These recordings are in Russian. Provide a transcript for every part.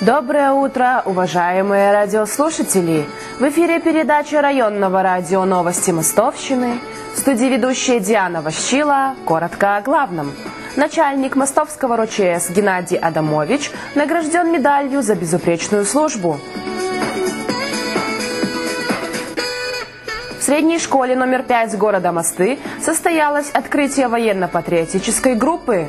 Доброе утро, уважаемые радиослушатели! В эфире передача районного радио «Новости Мостовщины». В студии ведущая Диана Ващила. Коротко о главном. Начальник Мостовского РОЧС Геннадий Адамович награжден медалью за безупречную службу. В средней школе номер 5 города Мосты состоялось открытие военно-патриотической группы.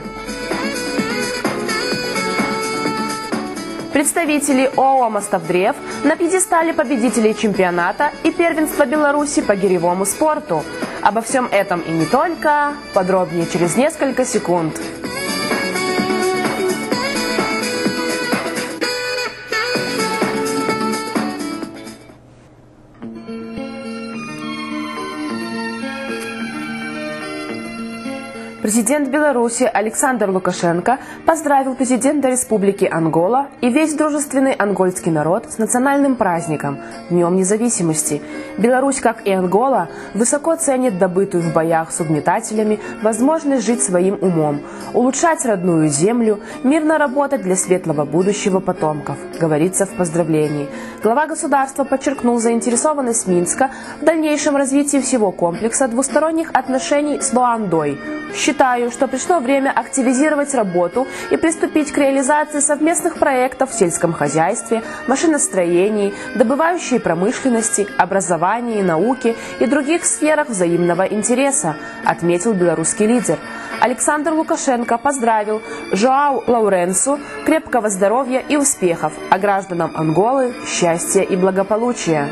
Представители ООО «Мостовдрев» на пьедестале победителей чемпионата и первенства Беларуси по гиревому спорту. Обо всем этом и не только. Подробнее через несколько секунд. Президент Беларуси Александр Лукашенко поздравил президента Республики Ангола и весь дружественный ангольский народ с национальным праздником – Днем независимости. Беларусь, как и Ангола, высоко ценит добытую в боях с угнетателями возможность жить своим умом, улучшать родную землю, мирно работать для светлого будущего потомков, говорится в поздравлении. Глава государства подчеркнул заинтересованность Минска в дальнейшем развитии всего комплекса двусторонних отношений с Луандой. Считаю, что пришло время активизировать работу и приступить к реализации совместных проектов в сельском хозяйстве, машиностроении, добывающей промышленности, образовании, науке и других сферах взаимного интереса, отметил белорусский лидер. Александр Лукашенко поздравил Жоау Лауренсу крепкого здоровья и успехов, а гражданам Анголы – счастья и благополучия.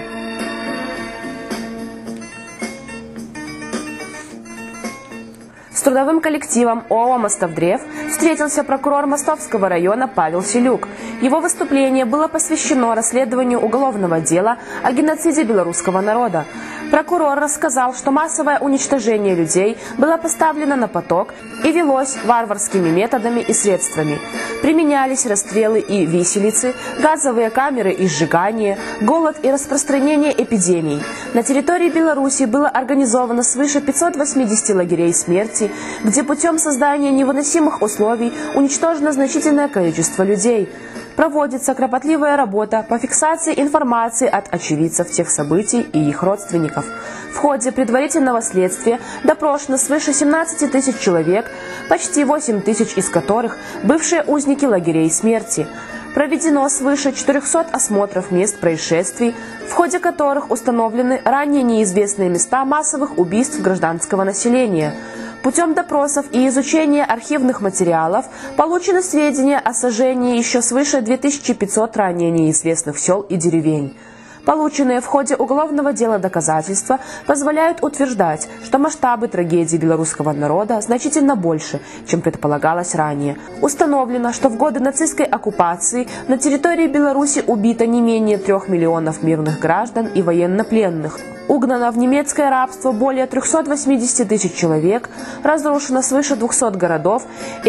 С трудовым коллективом ООО «Мостовдрев» встретился прокурор Мостовского района Павел Селюк. Его выступление было посвящено расследованию уголовного дела о геноциде белорусского народа. Прокурор рассказал, что массовое уничтожение людей было поставлено на поток и велось варварскими методами и средствами. Применялись расстрелы и виселицы, газовые камеры и сжигание, голод и распространение эпидемий. На территории Беларуси было организовано свыше 580 лагерей смерти, где путем создания невыносимых условий уничтожено значительное количество людей. Проводится кропотливая работа по фиксации информации от очевидцев тех событий и их родственников. В ходе предварительного следствия допрошено свыше 17 тысяч человек, почти 8 тысяч из которых бывшие узники лагерей смерти. Проведено свыше 400 осмотров мест происшествий, в ходе которых установлены ранее неизвестные места массовых убийств гражданского населения. Путем допросов и изучения архивных материалов получены сведения о сожжении еще свыше 2500 ранее неизвестных сел и деревень. Полученные в ходе уголовного дела доказательства позволяют утверждать, что масштабы трагедии белорусского народа значительно больше, чем предполагалось ранее. Установлено, что в годы нацистской оккупации на территории Беларуси убито не менее 3 миллионов мирных граждан и военнопленных. Угнано в немецкое рабство более 380 тысяч человек, разрушено свыше 200 городов и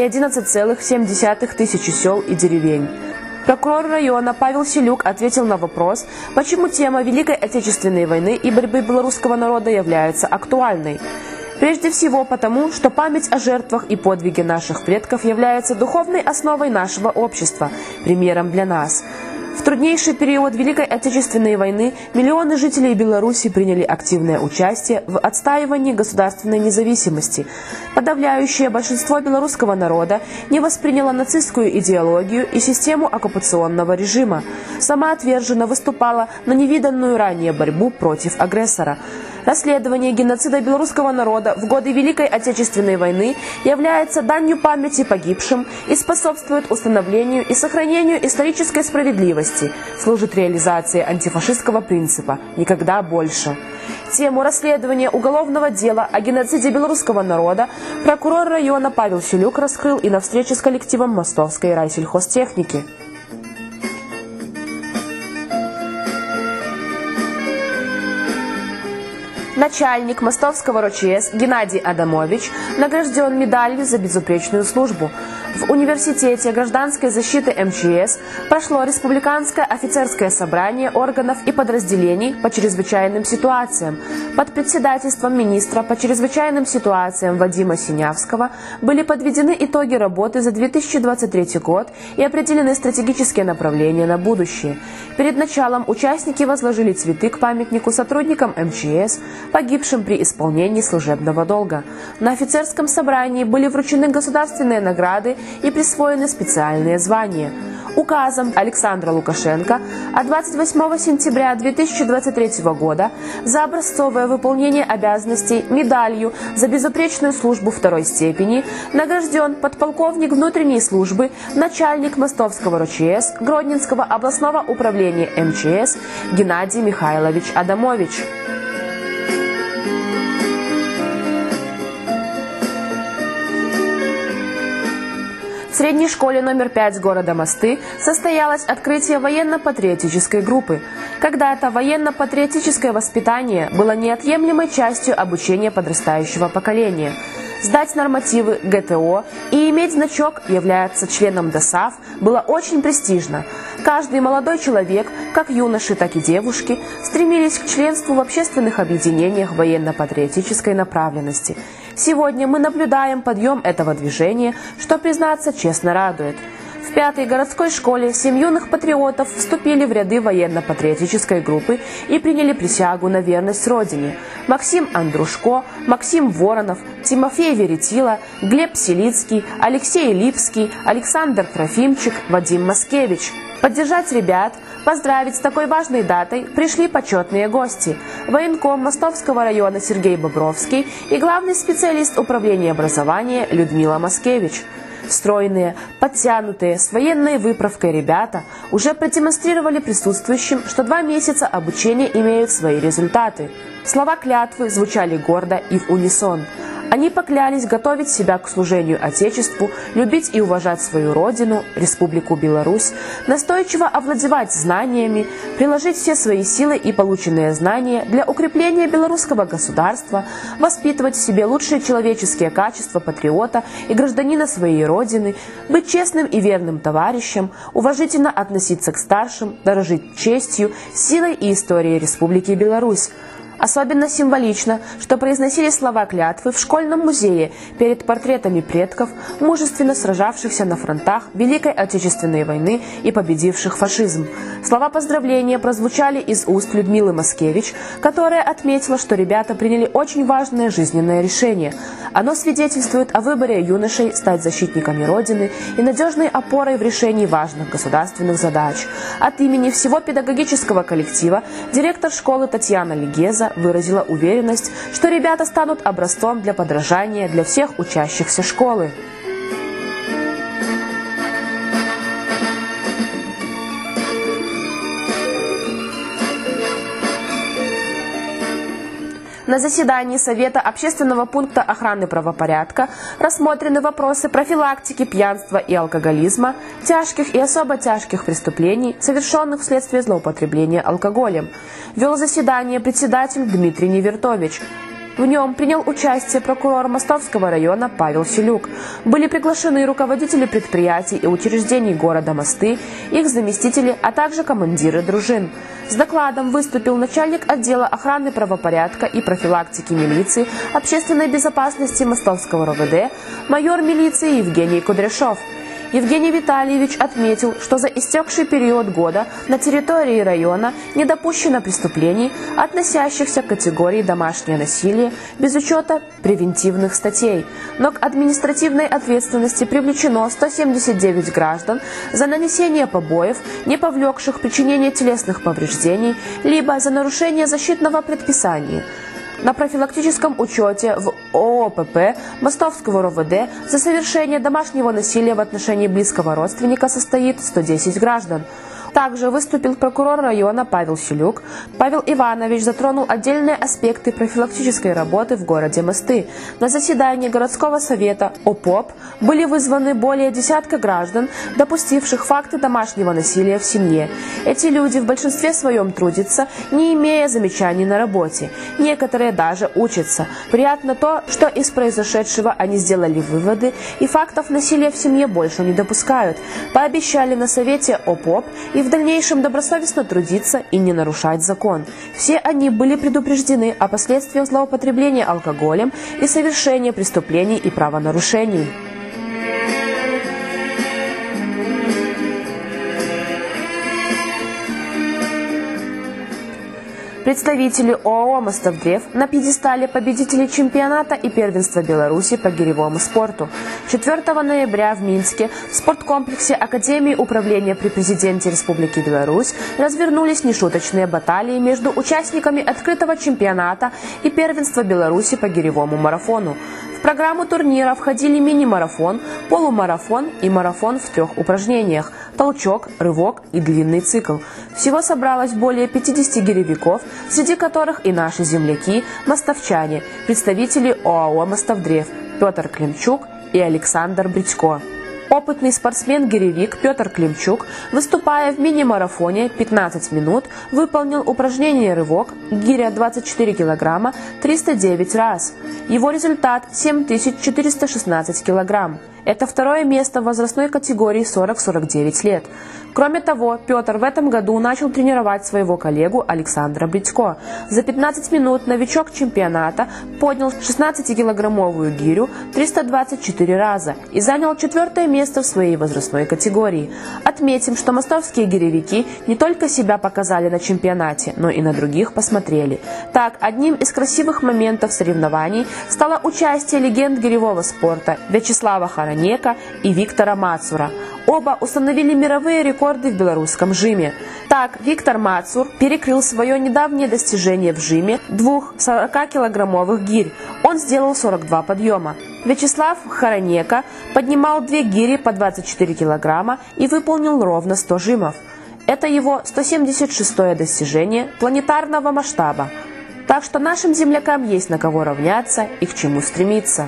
11,7 тысячи сел и деревень. Прокурор района Павел Селюк ответил на вопрос, почему тема Великой Отечественной войны и борьбы белорусского народа является актуальной. Прежде всего потому, что память о жертвах и подвиге наших предков является духовной основой нашего общества, примером для нас. В труднейший период Великой Отечественной войны миллионы жителей Беларуси приняли активное участие в отстаивании государственной независимости. Подавляющее большинство белорусского народа не восприняло нацистскую идеологию и систему оккупационного режима. Самоотверженно выступала на невиданную ранее борьбу против агрессора. Расследование геноцида белорусского народа в годы Великой Отечественной войны является данью памяти погибшим и способствует установлению и сохранению исторической справедливости, служит реализации антифашистского принципа «никогда больше». Тему расследования уголовного дела о геноциде белорусского народа прокурор района Павел Селюк раскрыл и на встрече с коллективом Мостовской райсельхозтехники. Начальник Мостовского РОЧС Геннадий Адамович награжден медалью за безупречную службу. В Университете гражданской защиты МЧС прошло республиканское офицерское собрание органов и подразделений по чрезвычайным ситуациям. Под председательством министра по чрезвычайным ситуациям Вадима Синявского были подведены итоги работы за 2023 год и определены стратегические направления на будущее. Перед началом участники возложили цветы к памятнику сотрудникам МЧС, погибшим при исполнении служебного долга. На офицерском собрании были вручены государственные награды и присвоены специальные звания. Указом Александра Лукашенко от 28 сентября 2023 года за образцовое выполнение обязанностей медалью за безупречную службу второй степени награжден подполковник внутренней службы, начальник Мостовского РОЧС Гродненского областного управления МЧС Геннадий Михайлович Адамович. В средней школе номер 5 города Мосты состоялось открытие военно-патриотической группы. Когда-то военно-патриотическое воспитание было неотъемлемой частью обучения подрастающего поколения. Сдать нормативы ГТО и иметь значок являться членом ДОСААФ было очень престижно. Каждый молодой человек, как юноши, так и девушки, стремились к членству в общественных объединениях военно-патриотической направленности. Сегодня мы наблюдаем подъем этого движения, что, признаться, честно радует. В 5-й городской школе 7 юных патриотов вступили в ряды военно-патриотической группы и приняли присягу на верность Родине. Максим Андрушко, Максим Воронов, Тимофей Веретила, Глеб Селицкий, Алексей Липский, Александр Трофимчик, Вадим Маскевич. Поддержать ребят, поздравить с такой важной датой пришли почетные гости. Военком Мостовского района Сергей Бобровский и главный специалист управления образования Людмила Маскевич. Стройные, подтянутые, с военной выправкой ребята уже продемонстрировали присутствующим, что 2 месяца обучения имеют свои результаты. Слова клятвы звучали гордо и в унисон. Они поклялись готовить себя к служению Отечеству, любить и уважать свою родину, Республику Беларусь, настойчиво овладевать знаниями, приложить все свои силы и полученные знания для укрепления белорусского государства, воспитывать в себе лучшие человеческие качества патриота и гражданина своей родины, быть честным и верным товарищем, уважительно относиться к старшим, дорожить честью, силой и историей Республики Беларусь. Особенно символично, что произносили слова клятвы в школьном музее перед портретами предков, мужественно сражавшихся на фронтах Великой Отечественной войны и победивших фашизм. Слова поздравления прозвучали из уст Людмилы Маскевич, которая отметила, что ребята приняли очень важное жизненное решение. Оно свидетельствует о выборе юношей стать защитниками Родины и надежной опорой в решении важных государственных задач. От имени всего педагогического коллектива директор школы Татьяна Легеза выразила уверенность, что ребята станут образцом для подражания для всех учащихся школы. На заседании Совета общественного пункта охраны правопорядка рассмотрены вопросы профилактики пьянства и алкоголизма, тяжких и особо тяжких преступлений, совершенных вследствие злоупотребления алкоголем. Вел заседание председатель Дмитрий Невертович. В нем принял участие прокурор Мостовского района Павел Селюк. Были приглашены руководители предприятий и учреждений города Мосты, их заместители, а также командиры дружин. С докладом выступил начальник отдела охраны правопорядка и профилактики милиции общественной безопасности Мостовского РОВД майор милиции Евгений Кудряшов. Евгений Витальевич отметил, что за истекший период года на территории района не допущено преступлений, относящихся к категории домашнее насилие, без учета превентивных статей. Но к административной ответственности привлечено 179 граждан за нанесение побоев, не повлекших причинение телесных повреждений, либо за нарушение защитного предписания. На профилактическом учете в ООПП Мостовского РОВД за совершение домашнего насилия в отношении близкого родственника состоит 110 граждан. Также выступил прокурор района Павел Щелюк. Павел Иванович затронул отдельные аспекты профилактической работы в городе Мосты. На заседании городского совета ОПОП были вызваны более десятка граждан, допустивших факты домашнего насилия в семье. Эти люди в большинстве своем трудятся, не имея замечаний на работе. Некоторые даже учатся. Приятно то, что из произошедшего они сделали выводы и фактов насилия в семье больше не допускают. Пообещали на совете ОПОП и в дальнейшем добросовестно трудиться и не нарушать закон. Все они были предупреждены о последствиях злоупотребления алкоголем и совершения преступлений и правонарушений. Представители ОАО «Мостовдрев» на пьедестале победителей чемпионата и первенства Беларуси по гиревому спорту. 4 ноября в Минске в спорткомплексе Академии управления при президенте Республики Беларусь развернулись нешуточные баталии между участниками открытого чемпионата и первенства Беларуси по гиревому марафону. В программу турнира входили мини-марафон, полумарафон и марафон в 3 упражнениях – толчок, рывок и длинный цикл. Всего собралось более 50 гиревиков, среди которых и наши земляки, мостовчане, представители ОАО «Мостовдрев» Петр Климчук и Александр Бритько. Опытный спортсмен-гиревик Петр Климчук, выступая в мини-марафоне 15 минут, выполнил упражнение «Рывок» гиря 24 килограмма 309 раз. Его результат – 7416 килограмм. Это второе место в возрастной категории 40-49 лет. Кроме того, Петр в этом году начал тренировать своего коллегу Александра Бритько. За 15 минут новичок чемпионата поднял 16-килограммовую гирю 324 раза и занял 4-е место в своей возрастной категории. Отметим, что мостовские гиревики не только себя показали на чемпионате, но и на других посмотрели. Так, одним из красивых моментов соревнований стало участие легенд гиревого спорта Вячеслава Хоронека и Виктора Мацура. Оба установили мировые рекорды в белорусском жиме. Так, Виктор Мацур перекрыл свое недавнее достижение в жиме 2 40-килограммовых гирь. Он сделал 42 подъема. Вячеслав Хоронека поднимал 2 гири по 24 килограмма и выполнил ровно 100 жимов. Это его 176-е достижение планетарного масштаба. Так что нашим землякам есть на кого равняться и к чему стремиться.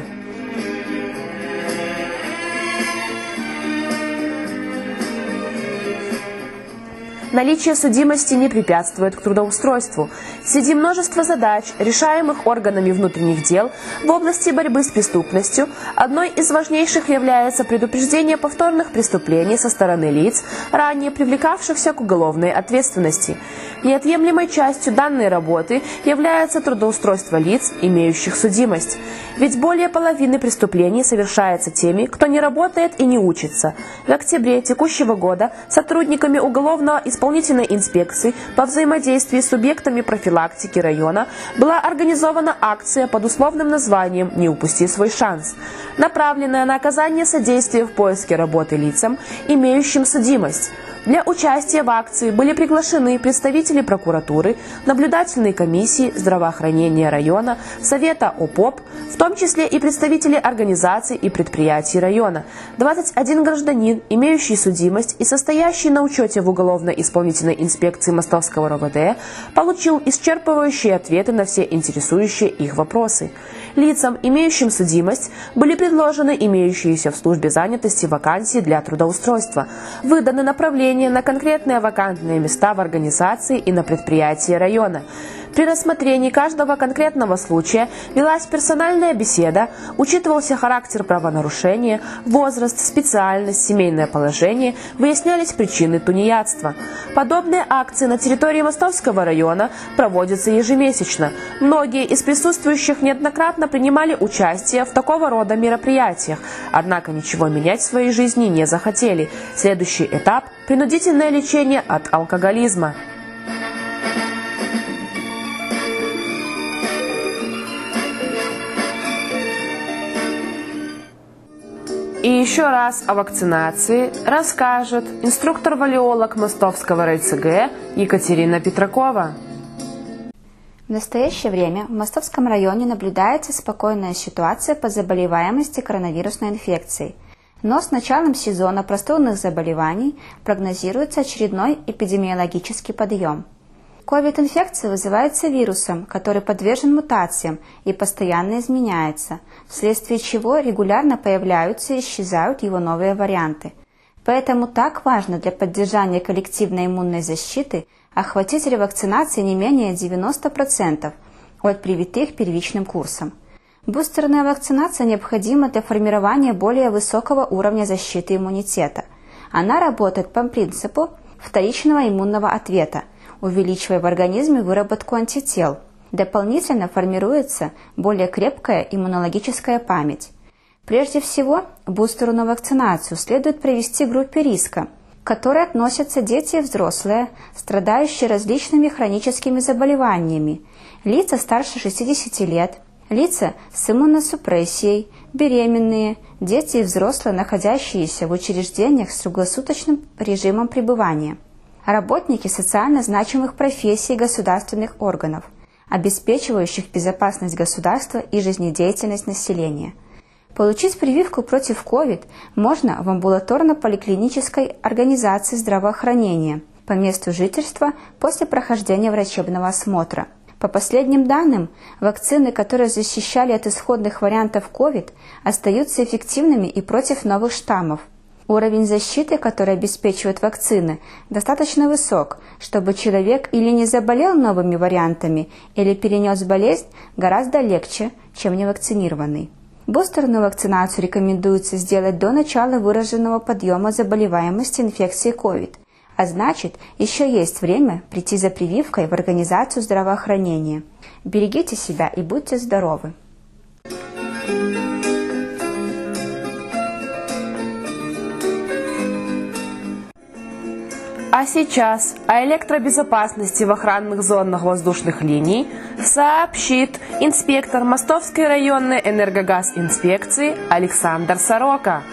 Наличие судимости не препятствует к трудоустройству. Среди множества задач, решаемых органами внутренних дел в области борьбы с преступностью, одной из важнейших является предупреждение повторных преступлений со стороны лиц, ранее привлекавшихся к уголовной ответственности. Неотъемлемой частью данной работы является трудоустройство лиц, имеющих судимость. Ведь более половины преступлений совершается теми, кто не работает и не учится. В октябре текущего года сотрудниками уголовного исполнительной инспекции по взаимодействию с субъектами профилактики района была организована акция под условным названием «Не упусти свой шанс», направленная на оказание содействия в поиске работы лицам, имеющим судимость. Для участия в акции были приглашены представители прокуратуры, наблюдательной комиссии, здравоохранения района, совета ОПОП, в том числе и представители организаций и предприятий района. 21 гражданин, имеющий судимость и состоящий на учете в уголовно-исполнительной инспекции Мостовского РОВД, получил исчерпывающие ответы на все интересующие их вопросы. Лицам, имеющим судимость, были предложены имеющиеся в службе занятости вакансии для трудоустройства. Выданы направления на конкретные вакантные места в организации и на предприятии района. При рассмотрении каждого конкретного случая велась персональная беседа, учитывался характер правонарушения, возраст, специальность, семейное положение, выяснялись причины тунеядства. Подобные акции на территории Мостовского района проводятся ежемесячно. Многие из присутствующих неоднократно принимали участие в такого рода мероприятиях, однако ничего менять в своей жизни не захотели. Следующий этап – принудительное лечение от алкоголизма. И еще раз о вакцинации расскажет инструктор-валиолог Мостовского РайЦГ Екатерина Петракова. В настоящее время в Мостовском районе наблюдается спокойная ситуация по заболеваемости коронавирусной инфекцией. Но с началом сезона простудных заболеваний прогнозируется очередной эпидемиологический подъем. COVID-инфекция вызывается вирусом, который подвержен мутациям и постоянно изменяется, вследствие чего регулярно появляются и исчезают его новые варианты. Поэтому так важно для поддержания коллективной иммунной защиты охватить ревакцинацией не менее 90% от привитых первичным курсом. Бустерная вакцинация необходима для формирования более высокого уровня защиты иммунитета. Она работает по принципу вторичного иммунного ответа, увеличивая в организме выработку антител. Дополнительно формируется более крепкая иммунологическая память. Прежде всего, бустерную вакцинацию следует провести в группе риска, к которой относятся дети и взрослые, страдающие различными хроническими заболеваниями, лица старше 60 лет, лица с иммуносупрессией, беременные, дети и взрослые, находящиеся в учреждениях с круглосуточным режимом пребывания, работники социально значимых профессий государственных органов, обеспечивающих безопасность государства и жизнедеятельность населения. Получить прививку против COVID можно в амбулаторно-поликлинической организации здравоохранения по месту жительства после прохождения врачебного осмотра. По последним данным, вакцины, которые защищали от исходных вариантов COVID, остаются эффективными и против новых штаммов. Уровень защиты, который обеспечивают вакцины, достаточно высок, чтобы человек или не заболел новыми вариантами, или перенес болезнь гораздо легче, чем невакцинированный. Бустерную вакцинацию рекомендуется сделать до начала выраженного подъема заболеваемости инфекцией COVID, а значит, еще есть время прийти за прививкой в организацию здравоохранения. Берегите себя и будьте здоровы! А сейчас о электробезопасности в охранных зонах воздушных линий сообщит инспектор Мостовской районной энергогаз-инспекции Александр Сорока.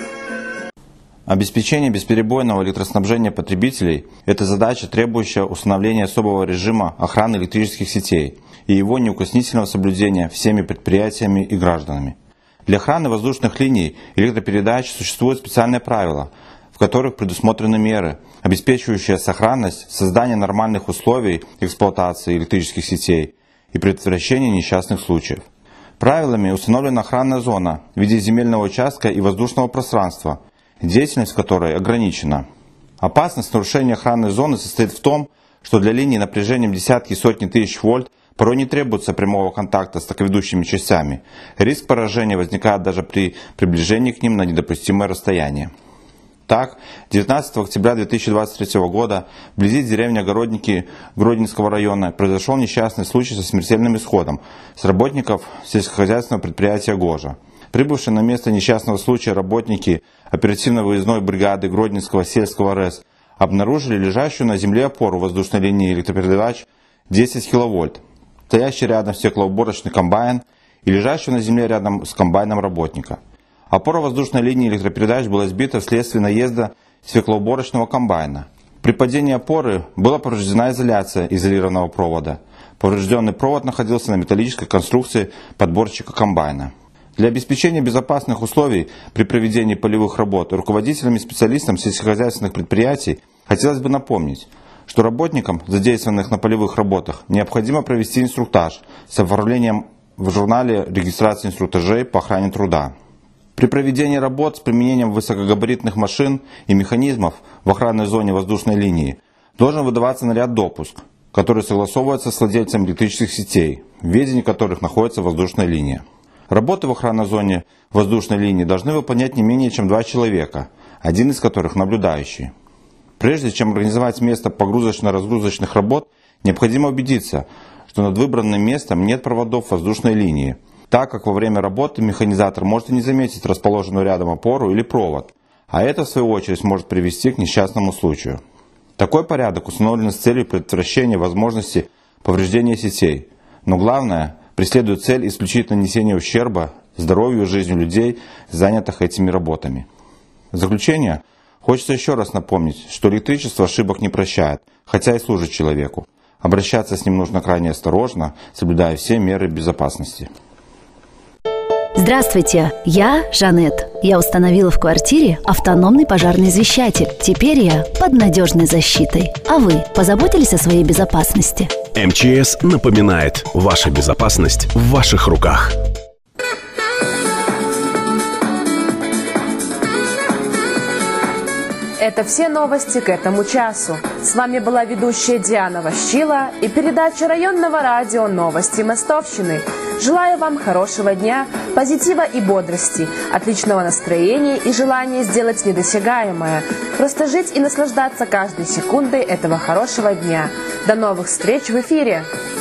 Обеспечение бесперебойного электроснабжения потребителей – это задача, требующая установления особого режима охраны электрических сетей и его неукоснительного соблюдения всеми предприятиями и гражданами. Для охраны воздушных линий электропередач существуют специальные правила, в которых предусмотрены меры, обеспечивающие сохранность, создание нормальных условий эксплуатации электрических сетей и предотвращение несчастных случаев. Правилами установлена охранная зона в виде земельного участка и воздушного пространства, деятельность которой ограничена. Опасность нарушения охранной зоны состоит в том, что для линий напряжением десятки и сотни тысяч вольт порой не требуется прямого контакта с токоведущими частями. Риск поражения возникает даже при приближении к ним на недопустимое расстояние. Так, 19 октября 2023 года вблизи деревни Огородники Гродненского района произошел несчастный случай со смертельным исходом с работников сельскохозяйственного предприятия «Гожа». Прибывшие на место несчастного случая работники оперативно-выездной бригады Гродненского сельского РЭС обнаружили лежащую на земле опору воздушной линии электропередач 10 кВт, стоящий рядом стеклоуборочный комбайн и лежащую на земле рядом с комбайном работника. Опора воздушной линии электропередач была сбита вследствие наезда стеклоуборочного комбайна. При падении опоры была повреждена изоляция изолированного провода. Поврежденный провод находился на металлической конструкции подборщика комбайна. Для обеспечения безопасных условий при проведении полевых работ руководителям и специалистам сельскохозяйственных предприятий хотелось бы напомнить, что работникам, задействованных на полевых работах, необходимо провести инструктаж с оформлением в журнале регистрации инструктажей по охране труда. При проведении работ с применением высокогабаритных машин и механизмов в охранной зоне воздушной линии должен выдаваться наряд-допуск, который согласовывается с владельцем электрических сетей, в ведении которых находится воздушная линия. Работы в охранной зоне воздушной линии должны выполнять не менее чем 2 человека, один из которых наблюдающий. Прежде чем организовать место погрузочно-разгрузочных работ, необходимо убедиться, что над выбранным местом нет проводов воздушной линии, так как во время работы механизатор может и не заметить расположенную рядом опору или провод, а это в свою очередь может привести к несчастному случаю. Такой порядок установлен с целью предотвращения возможности повреждения сетей, но главное – преследует цель исключительно нанесения ущерба здоровью и жизни людей, занятых этими работами. В заключение хочется еще раз напомнить, что электричество ошибок не прощает, хотя и служит человеку. Обращаться с ним нужно крайне осторожно, соблюдая все меры безопасности. Здравствуйте, я Жанет. Я установила в квартире автономный пожарный извещатель. Теперь я под надежной защитой. А вы позаботились о своей безопасности? МЧС напоминает: ваша безопасность в ваших руках. Это все новости к этому часу. С вами была ведущая Диана Ващила и передача районного радио «Новости Мостовщины». Желаю вам хорошего дня, позитива и бодрости, отличного настроения и желания сделать недосягаемое. Просто жить и наслаждаться каждой секундой этого хорошего дня. До новых встреч в эфире!